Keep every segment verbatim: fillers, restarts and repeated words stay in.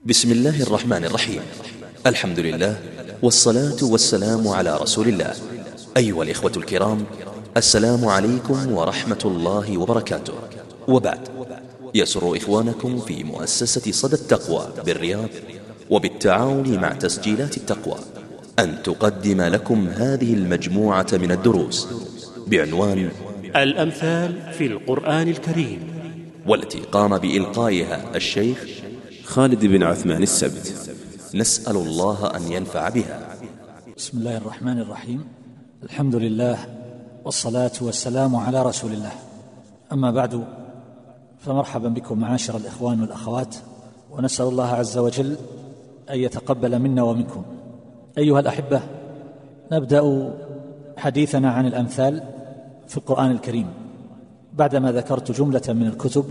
بسم الله الرحمن الرحيم. الحمد لله والصلاة والسلام على رسول الله. أيها الإخوة الكرام، السلام عليكم ورحمة الله وبركاته. وبعد، يسر إخوانكم في مؤسسة صدى التقوى بالرياض وبالتعاون مع تسجيلات التقوى أن تقدم لكم هذه المجموعة من الدروس بعنوان الأمثال في القرآن الكريم، والتي قام بإلقائها الشيخ خالد بن عثمان السبت. نسأل الله أن ينفع بها. بسم الله الرحمن الرحيم. الحمد لله والصلاة والسلام على رسول الله. أما بعد، فمرحبا بكم معاشر الإخوان والأخوات، ونسأل الله عز وجل أن يتقبل منا ومنكم. أيها الأحبة، نبدأ حديثنا عن الأمثال في القرآن الكريم بعدما ذكرت جملة من الكتب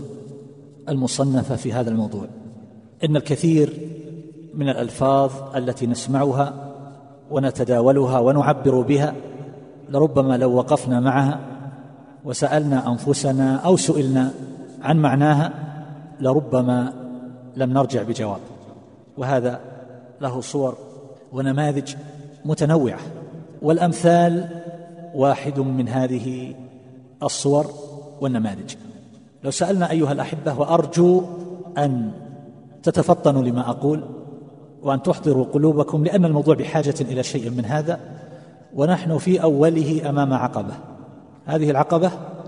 المصنفة في هذا الموضوع. إن الكثير من الألفاظ التي نسمعها ونتداولها ونعبر بها لربما لو وقفنا معها وسألنا أنفسنا أو سئلنا عن معناها لربما لم نرجع بجواب، وهذا له صور ونماذج متنوعة، والأمثال واحد من هذه الصور والنماذج. لو سألنا أيها الأحبة، وأرجو أن تتفطنوا لما أقول وأن تحضروا قلوبكم، لأن الموضوع بحاجة إلى شيء من هذا، ونحن في أوله أمام عقبة. هذه العقبة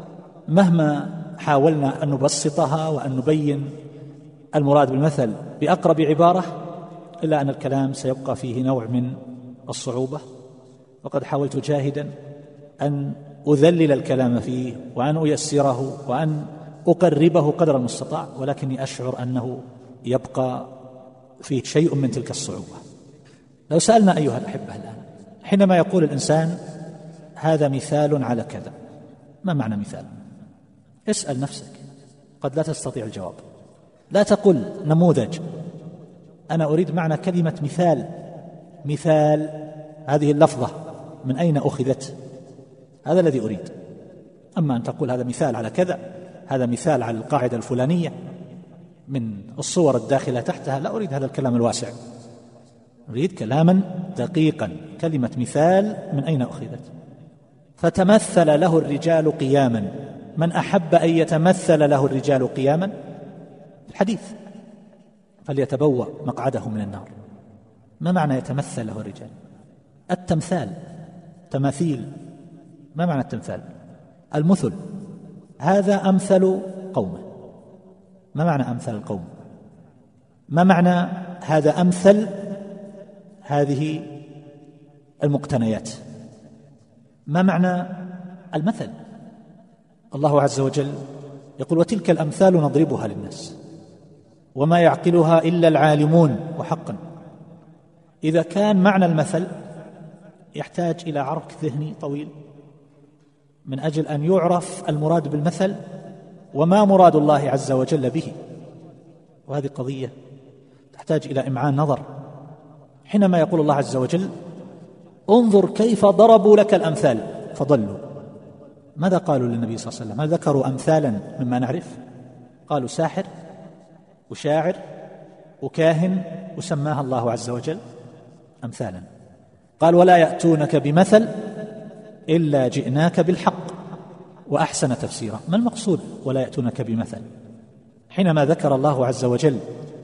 مهما حاولنا أن نبسطها وأن نبين المراد بالمثل بأقرب عبارة، إلا أن الكلام سيبقى فيه نوع من الصعوبة، وقد حاولت جاهدا أن أذلل الكلام فيه وأن أيسره وأن أقربه قدر المستطاع، ولكني أشعر أنه يبقى فيه شيء من تلك الصعوبة. لو سألنا أيها الأحبة الآن، حينما يقول الإنسان هذا مثال على كذا، ما معنى مثال؟ اسأل نفسك، قد لا تستطيع الجواب. لا تقل نموذج، أنا أريد معنى كلمة مثال. مثال هذه اللفظة من أين أخذت؟ هذا الذي أريد. أما أن تقول هذا مثال على كذا، هذا مثال على القاعدة الفلانية من الصور الداخلة تحتها، لا أريد هذا الكلام الواسع، أريد كلاما دقيقا. كلمة مثال من أين أخذت؟ فتمثل له الرجال قياما. من أحب أن يتمثل له الرجال قياما في الحديث فليتبوأ مقعده من النار. ما معنى يتمثل له الرجال؟ التمثال، تماثيل. ما معنى التمثال؟ المثل. هذا أمثل قومه. ما معنى أمثل القوم؟ ما معنى هذا أمثل هذه المقتنيات؟ ما معنى المثل؟ الله عز وجل يقول: وتلك الأمثال نضربها للناس وما يعقلها إلا العالمون. وحقا إذا كان معنى المثل يحتاج إلى عرك ذهني طويل من أجل أن يعرف المراد بالمثل وما مراد الله عز وجل به، وهذه قضية تحتاج إلى إمعان نظر. حينما يقول الله عز وجل: انظر كيف ضربوا لك الأمثال فضلوا، ماذا قالوا للنبي صلى الله عليه وسلم؟ هل ذكروا أمثالا مما نعرف؟ قالوا ساحر وشاعر وكاهن، وسماها الله عز وجل أمثالا. قال: ولا يأتونك بمثل إلا جئناك بالحق وأحسن تفسيرا. ما المقصود ولا يأتونك بمثل؟ حينما ذكر الله عز وجل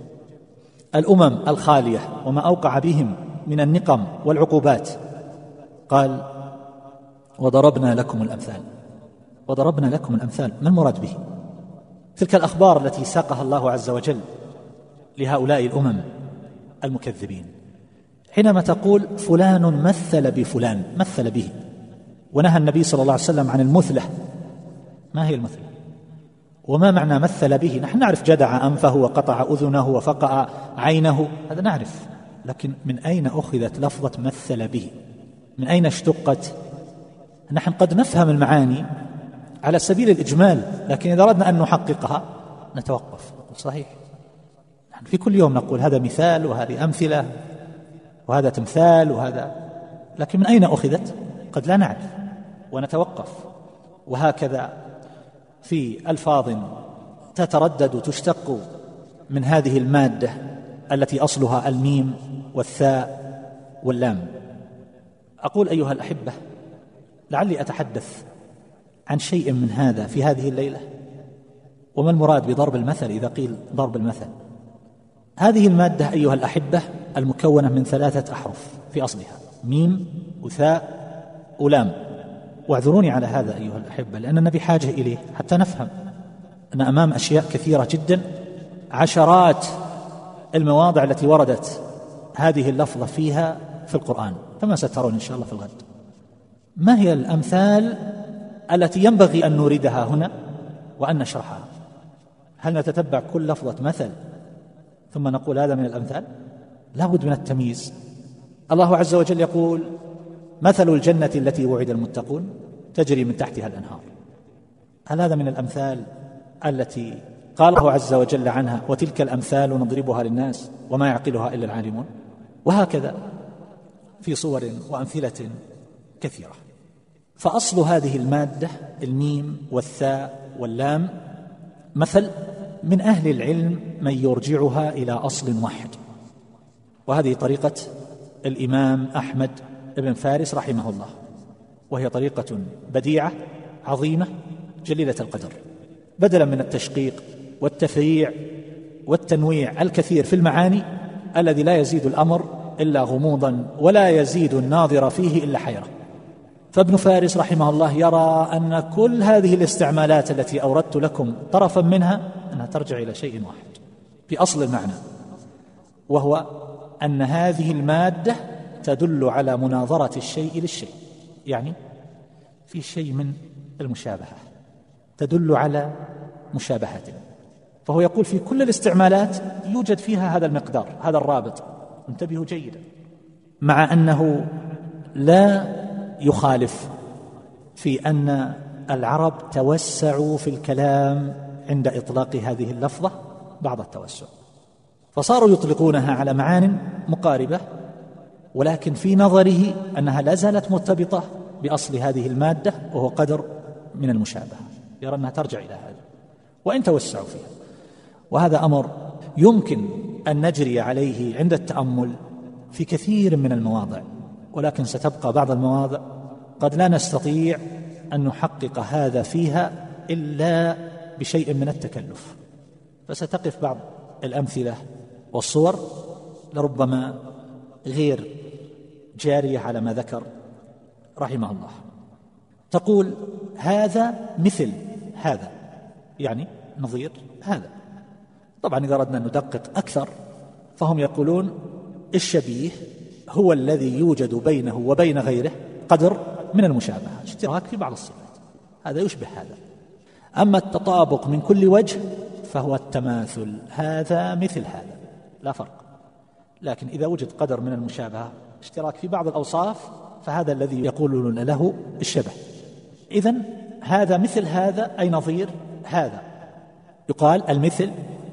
الأمم الخالية وما أوقع بهم من النقم والعقوبات، قال: وضربنا لكم الأمثال. وضربنا لكم الأمثال، ما المراد به؟ تلك الأخبار التي ساقها الله عز وجل لهؤلاء الأمم المكذبين. حينما تقول فلان مثل بفلان، مثل به، ونهى النبي صلى الله عليه وسلم عن المثلة. ما هي المثلة؟ وما معنى مثل به؟ نحن نعرف جدع أنفه وقطع أذنه وفقع عينه، هذا نعرف، لكن من أين أخذت لفظة مثل به؟ من أين اشتقت؟ نحن قد نفهم المعاني على سبيل الإجمال، لكن إذا أردنا أن نحققها نتوقف، نقول صحيح، نحن في كل يوم نقول هذا مثال وهذه أمثلة وهذا تمثال وهذا، لكن من أين أخذت؟ قد لا نعرف ونتوقف. وهكذا في ألفاظ تتردد تشتق من هذه المادة التي أصلها الميم والثاء واللام. أقول أيها الأحبة، لعلي أتحدث عن شيء من هذا في هذه الليلة. وما المراد بضرب المثل إذا قيل ضرب المثل؟ هذه المادة أيها الأحبة المكونة من ثلاثة أحرف في أصلها، ميم وثاء ولام. واعذروني على هذا أيها الأحبة، لأننا بحاجة إليه حتى نفهم أن أمام أشياء كثيرة جدا، عشرات المواضع التي وردت هذه اللفظة فيها في القرآن، كما سترون إن شاء الله في الغد. ما هي الأمثال التي ينبغي أن نوردها هنا وأن نشرحها؟ هل نتتبع كل لفظة مثل ثم نقول هذا من الأمثال؟ لا بد من التمييز. الله عز وجل يقول: مثل الجنة التي وعد المتقون تجري من تحتها الأنهار. هل هذا من الأمثال التي قال الله عز وجل عنها: وتلك الأمثال نضربها للناس وما يعقلها إلا العالمون؟ وهكذا في صور وأمثلة كثيرة. فأصل هذه المادة الميم والثاء واللام مثل، من أهل العلم من يرجعها إلى أصل واحد، وهذه طريقة الإمام أحمد بن فارس رحمه الله، وهي طريقة بديعة عظيمة جليلة القدر. بدلا من التشقيق والتفريع والتنويع الكثير في المعاني الذي لا يزيد الأمر إلا غموضا ولا يزيد الناظر فيه إلا حيرة، فابن فارس رحمه الله يرى أن كل هذه الاستعمالات التي أوردت لكم طرفا منها أنها ترجع إلى شيء واحد في أصل المعنى، وهو أن هذه المادة تدل على مناظرة الشيء للشيء، يعني في شيء من المشابهة، تدل على مشابهته. فهو يقول في كل الاستعمالات يوجد فيها هذا المقدار، هذا الرابط، انتبهوا جيدا، مع أنه لا يخالف في أن العرب توسعوا في الكلام عند إطلاق هذه اللفظة بعض التوسع، فصاروا يطلقونها على معان مقاربة، ولكن في نظره أنها لا زالت مرتبطة بأصل هذه المادة وهو قدر من المشابهة، يرى أنها ترجع إلى هذا وإن توسعوا فيها. وهذا أمر يمكن أن نجري عليه عند التأمل في كثير من المواضع، ولكن ستبقى بعض المواضع قد لا نستطيع أن نحقق هذا فيها إلا بشيء من التكلف، فستقف بعض الأمثلة والصور لربما غير جارية على ما ذكر رحمه الله. تقول هذا مثل هذا، يعني نظير هذا. طبعا إذا أردنا أن ندقق أكثر فهم يقولون الشبيه هو الذي يوجد بينه وبين غيره قدر من المشابهة، اشتراك في بعض الصفات، هذا يشبه هذا. أما التطابق من كل وجه فهو التماثل، هذا مثل هذا، لا فرق. لكن إذا وجد قدر من المشابهة، اشتراك في بعض الأوصاف، فهذا الذي يقولون له الشبه. إذن هذا مثل هذا أي نظير هذا. يقال المثل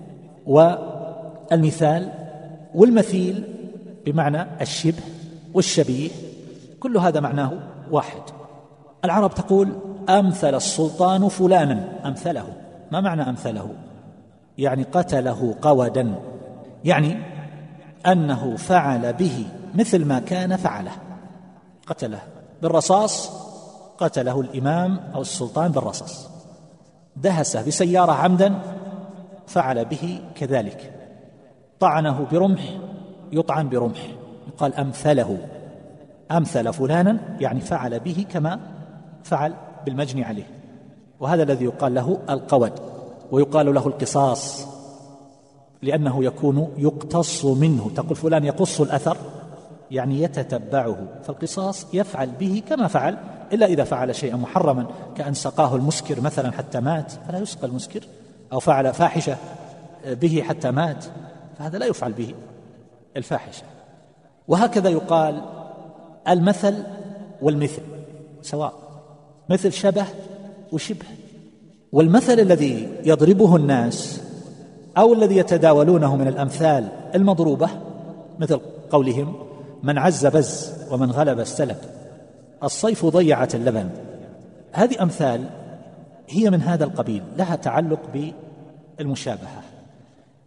والمثال والمثيل بمعنى الشبه والشبيه، كل هذا معناه واحد. العرب تقول أمثل السلطان فلانا، أمثله. ما معنى أمثله؟ يعني قتله قودا، يعني أنه فعل به مثل ما كان فعله، قتله بالرصاص، قتله الإمام أو السلطان بالرصاص. دهسه بسيارة عمدا، فعل به كذلك. طعنه برمح، يطعن برمح، يقال أمثله. أمثل فلانا يعني فعل به كما فعل بالمجني عليه، وهذا الذي يقال له القود، ويقال له القصاص لأنه يكون يقتص منه. تقول فلان يقص الأثر، يعني يتتبعه، فالقصاص يفعل به كما فعل، إلا إذا فعل شيئا محرما كأن سقاه المسكر مثلا حتى مات، فلا يسقى المسكر، أو فعل فاحشة به حتى مات، فهذا لا يفعل به الفاحشة. وهكذا يقال المثل والمثل سواء، مثل شبه وشبه. والمثل الذي يضربه الناس أو الذي يتداولونه من الأمثال المضروبة، مثل قولهم من عز بز ومن غلب استلب، الصيف ضيعت اللبن. هذه أمثال هي من هذا القبيل، لها تعلق بالمشابهة.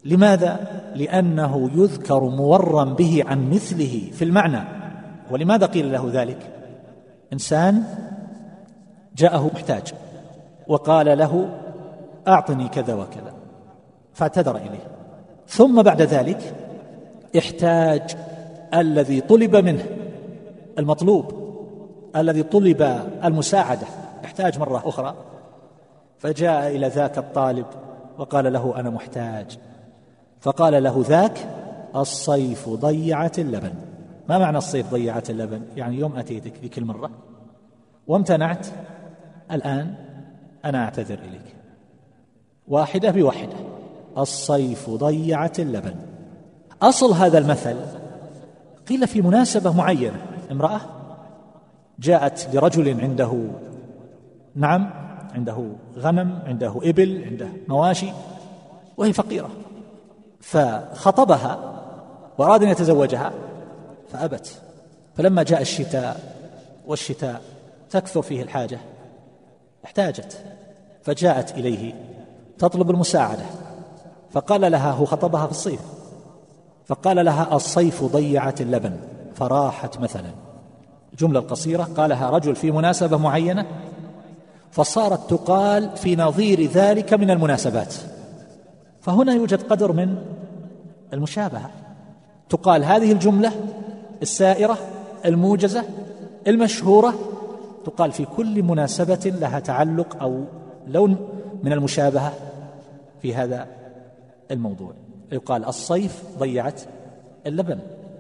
لماذا؟ لأنه يذكر مورا به عن مثله في المعنى. ولماذا قيل له ذلك؟ إنسان جاءه محتاج وقال له أعطني كذا وكذا، فاعتذر إليه، ثم بعد ذلك احتاج الذي طلب منه، المطلوب الذي طلب المساعدة، احتاج مرة أخرى، فجاء إلى ذاك الطالب وقال له أنا محتاج، فقال له ذاك الصيف ضيعت اللبن. ما معنى الصيف ضيعت اللبن؟ يعني يوم أتيتك ذيك المرة وامتنعت، الآن أنا أعتذر إليك، واحدة بواحدة، الصيف ضيعت اللبن. أصل هذا المثل قيل في مناسبة معينة، امرأة جاءت لرجل عنده نعم عنده غنم، عنده إبل، عنده مواشي، وهي فقيرة، فخطبها وأراد أن يتزوجها فأبت. فلما جاء الشتاء والشتاء تكثر فيه الحاجة احتاجت، فجاءت إليه تطلب المساعدة، فقال لها، هو خطبها في الصيف، فقال لها الصيف ضيعت اللبن، فراحت. مثلا الجملة القصيرة قالها رجل في مناسبة معينة، فصارت تقال في نظير ذلك من المناسبات. فهنا يوجد قدر من المشابهة، تقال هذه الجملة السائرة الموجزة المشهورة، تقال في كل مناسبة لها تعلق أو لون من المشابهة في هذا الموضوع. يقال الصيف ضيعت اللبن.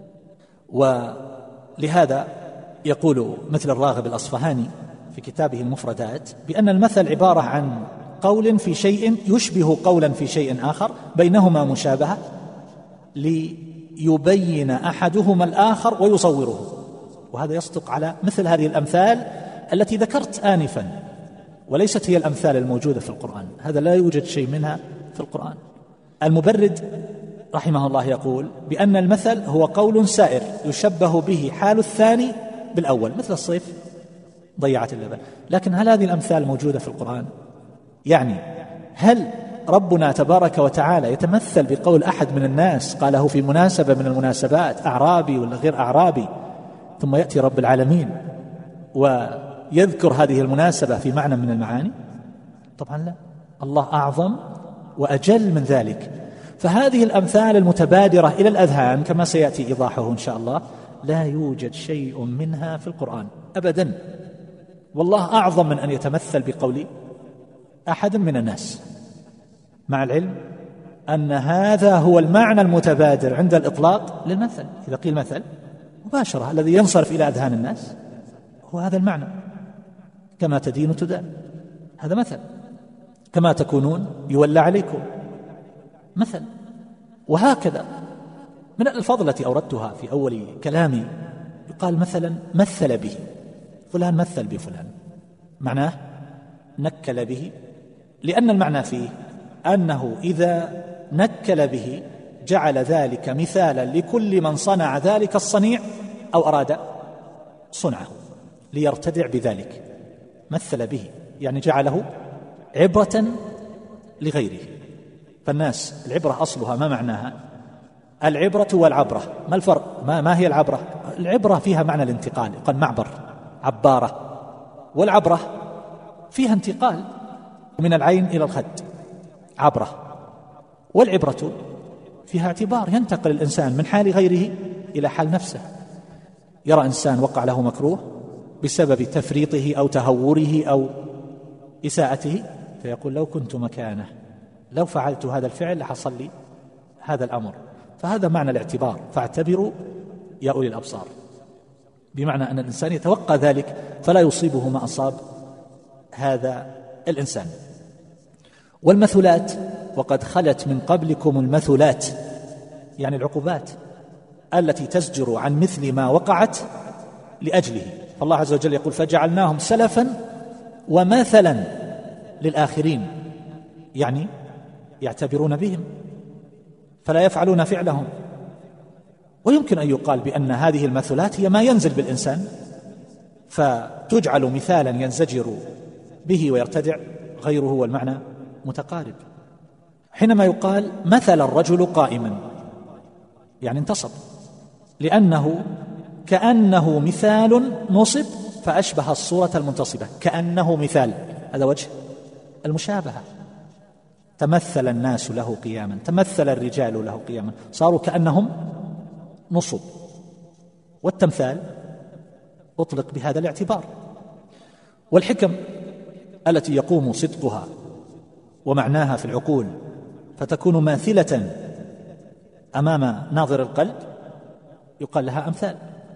ولهذا يقول مثل الراغب الأصفهاني في كتابه المفردات بأن المثل عبارة عن قول في شيء يشبه قولا في شيء آخر بينهما مشابهة ليبين أحدهما الآخر ويصوره. وهذا يصدق على مثل هذه الأمثال التي ذكرت آنفا، وليست هي الأمثال الموجودة في القرآن، هذا لا يوجد شيء منها في القرآن. المبرد رحمه الله يقول بأن المثل هو قول سائر يشبه به حال الثاني بالأول، مثل الصيف ضيعت اللبن. لكن هل هذه الأمثال موجودة في القرآن؟ يعني هل ربنا تبارك وتعالى يتمثل بقول أحد من الناس قاله في مناسبة من المناسبات، أعرابي ولا غير أعرابي، ثم يأتي رب العالمين ويذكر هذه المناسبة في معنى من المعاني؟ طبعا لا، الله أعظم وأجل من ذلك. فهذه الأمثال المتبادرة إلى الأذهان كما سيأتي إيضاحه إن شاء الله لا يوجد شيء منها في القرآن أبدا، والله أعظم من أن يتمثل بقول أحد من الناس، مع العلم أن هذا هو المعنى المتبادر عند الإطلاق للمثل. إذا قيل مثل مباشرة الذي ينصرف إلى أذهان الناس هو هذا المعنى، كما تدين تدان، هذا مثل، كما تكونون يولى عليكم مثل. وهكذا من الألفاظ التي أوردتها في أول كلامي يقال مثلا مثل به، فلان مثل بفلان، معناه نكل به، لأن المعنى فيه أنه إذا نكل به جعل ذلك مثالا لكل من صنع ذلك الصنيع أو أراد صنعه ليرتدع بذلك. مثل به يعني جعله عبرة لغيره. فالناس العبرة أصلها ما معناها؟ العبرة والعبرة ما الفرق؟ ما, ما هي العبرة؟ العبرة فيها معنى الانتقال، يقال معبر، عبارة، والعبرة فيها انتقال من العين إلى الخد، عبرة. والعبرة فيها اعتبار، ينتقل الإنسان من حال غيره إلى حال نفسه. يرى إنسان وقع له مكروه بسبب تفريطه أو تهوره أو إساءته، فيقول لو كنت مكانه لو فعلت هذا الفعل لحصل لي هذا الأمر. فهذا معنى الاعتبار، فاعتبروا يا أولي الأبصار، بمعنى أن الإنسان يتوقع ذلك فلا يصيبه ما أصاب هذا الإنسان. والمثلات وقد خلت من قبلكم المثلات، يعني العقوبات التي تزجر عن مثل ما وقعت لأجله. فالله عز وجل يقول فجعلناهم سلفا ومثلا للآخرين، يعني يعتبرون بهم فلا يفعلون فعلهم. ويمكن أن يقال بأن هذه المثلات هي ما ينزل بالإنسان فتجعل مثالا ينزجر به ويرتدع غيره، والمعنى متقارب. حينما يقال مثل الرجل قائما يعني انتصب، لأنه كأنه مثال نصب فأشبه الصورة المنتصبة، كأنه مثال، هذا وجه المشابهة. تمثل الناس له قياما، تمثل الرجال له قياما، صاروا كأنهم نصب. والتمثال أطلق بهذا الاعتبار. والحكم التي يقوم صدقها ومعناها في العقول فتكون ماثلة أمام ناظر القلب يقال لها أمثال،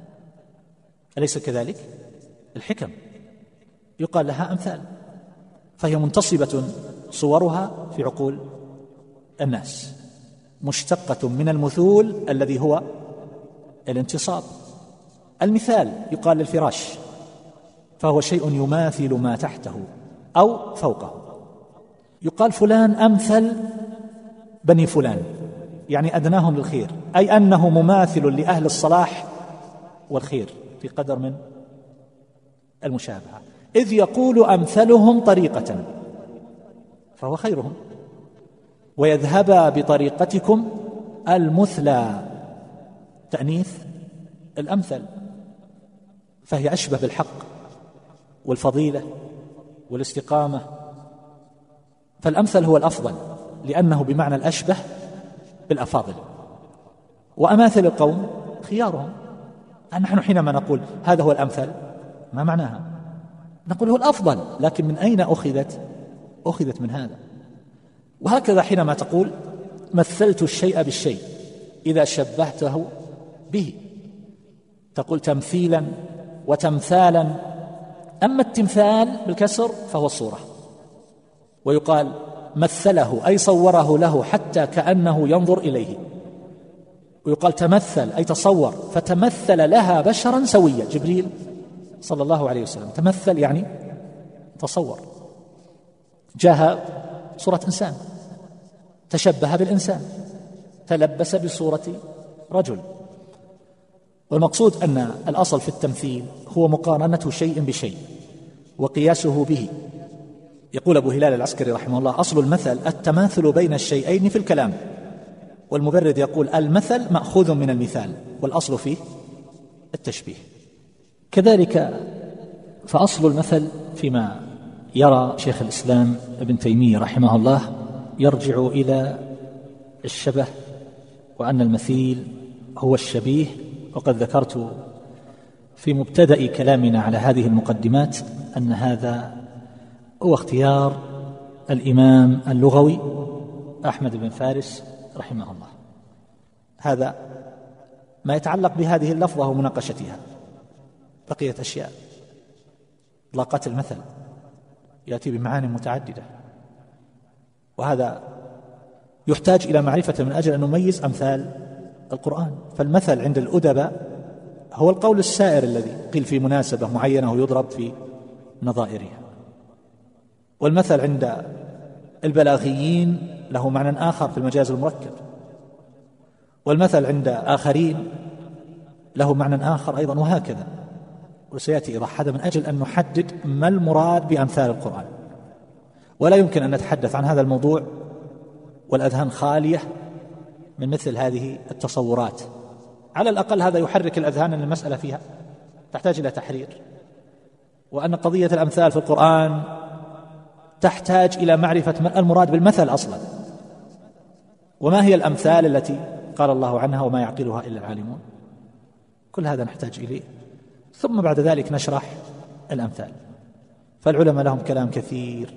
أليس كذلك؟ الحكم يقال لها أمثال، فهي منتصبة صورها في عقول الناس، مشتقة من المثول الذي هو الانتصاب. المثال يقال للفراش، فهو شيء يماثل ما تحته أو فوقه. يقال فلان أمثل بني فلان، يعني أدناهم للخير، أي أنه مماثل لأهل الصلاح والخير في قدر من المشابهة. إذ يقول أمثلهم طريقة فهو خيرهم، ويذهب بطريقتكم المثلى، تأنيث الأمثل، فهي أشبه بالحق والفضيلة والاستقامة. فالأمثل هو الأفضل لأنه بمعنى الأشبه بالأفاضل. وأماثل القوم خيارهم. نحن حينما نقول هذا هو الأمثل ما معناها؟ نقول هو الأفضل، لكن من أين أخذت؟ أخذت من هذا. وهكذا حينما تقول مثلت الشيء بالشيء إذا شبهته به، تقول تمثيلا وتمثالا. أما التمثال بالكسر فهو الصورة، ويقال مثله أي صوره له حتى كأنه ينظر إليه. ويقال تمثل أي تصور، فتمثل لها بشرا سويا، جبريل صلى الله عليه وسلم تمثل يعني تصور، جاء صورة إنسان، تشبه بالإنسان، تلبس بصورة رجل. والمقصود أن الأصل في التمثيل هو مقارنة شيء بشيء وقياسه به. يقول أبو هلال العسكري رحمه الله أصل المثل التماثل بين الشيئين في الكلام. والمبرد يقول المثل مأخوذ من المثال والأصل فيه التشبيه. كذلك فأصل المثل فيما يرى شيخ الإسلام ابن تيمية رحمه الله يرجع إلى الشبه، وأن المثيل هو الشبيه. وقد ذكرت في مبتدأ كلامنا على هذه المقدمات أن هذا هو اختيار الإمام اللغوي أحمد بن فارس رحمه الله. هذا ما يتعلق بهذه اللفظة ومناقشتها. بقيت أشياء، إطلاقات المثل يأتي بمعاني متعددة، وهذا يحتاج إلى معرفة من أجل أن نميز أمثال القرآن. فالمثل عند الأدباء هو القول السائر الذي قيل في مناسبة معينة ويضرب في نظائرها. والمثل عند البلاغيين له معنى آخر في المجاز المركب، والمثل عند آخرين له معنى آخر أيضا، وهكذا. وسيأتي إيضاح هذا من أجل أن نحدد ما المراد بأمثال القرآن. ولا يمكن أن نتحدث عن هذا الموضوع والأذهان خالية من مثل هذه التصورات. على الأقل هذا يحرك الأذهان أن المسألة فيها تحتاج إلى تحرير، وأن قضية الأمثال في القرآن تحتاج إلى معرفة ما المراد بالمثل أصلا، وما هي الأمثال التي قال الله عنها وما يعقلها إلا العالمون. كل هذا نحتاج إليه، ثم بعد ذلك نشرح الأمثال. فالعلماء لهم كلام كثير،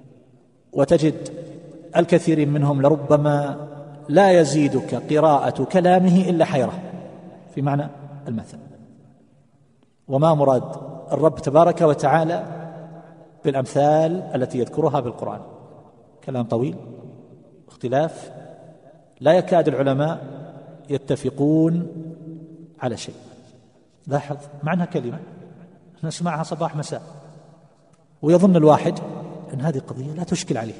وتجد الكثير منهم لربما لا يزيدك قراءة كلامه إلا حيرة في معنى المثل، وما مراد الرب تبارك وتعالى بالأمثال التي يذكرها بالقرآن. كلام طويل، اختلاف، لا يكاد العلماء يتفقون على شيء. لاحظ معنى كلمة نسمعها صباح مساء ويظن الواحد أن هذه قضية لا تشكل عليه،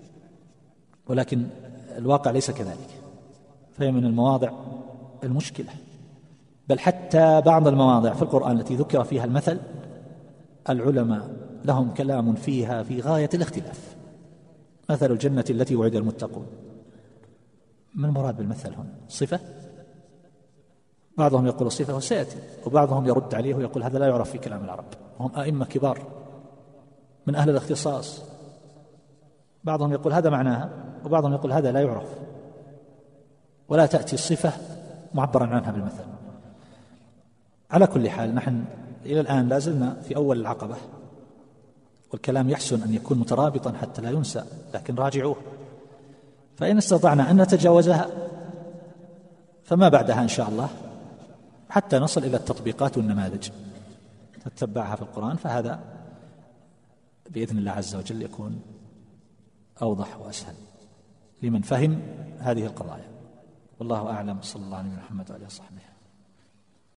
ولكن الواقع ليس كذلك، فهي من المواضع المشكلة. بل حتى بعض المواضع في القرآن التي ذكر فيها المثل العلماء لهم كلام فيها في غاية الاختلاف. مثل الجنة التي وعد المتقون ما المراد بالمثل هنا؟ صفة؟ بعضهم يقول صفة وسيأتي، وبعضهم يرد عليه ويقول هذا لا يعرف في كلام العرب، وهم أئمة كبار من أهل الاختصاص. بعضهم يقول هذا معناها، وبعضهم يقول هذا لا يعرف، ولا تأتي الصفة معبرا عنها بالمثل. على كل حال نحن إلى الآن لازلنا في أول العقبة، والكلام يحسن أن يكون مترابطا حتى لا ينسى، لكن راجعوه، فإن استطعنا أن نتجاوزها فما بعدها إن شاء الله حتى نصل إلى التطبيقات والنماذج نتبعها في القرآن، فهذا بإذن الله عز وجل يكون أوضح وأسهل لمن فهم هذه القضايا. والله أعلم، صلى الله عليه محمد وعلى آله وصحبه.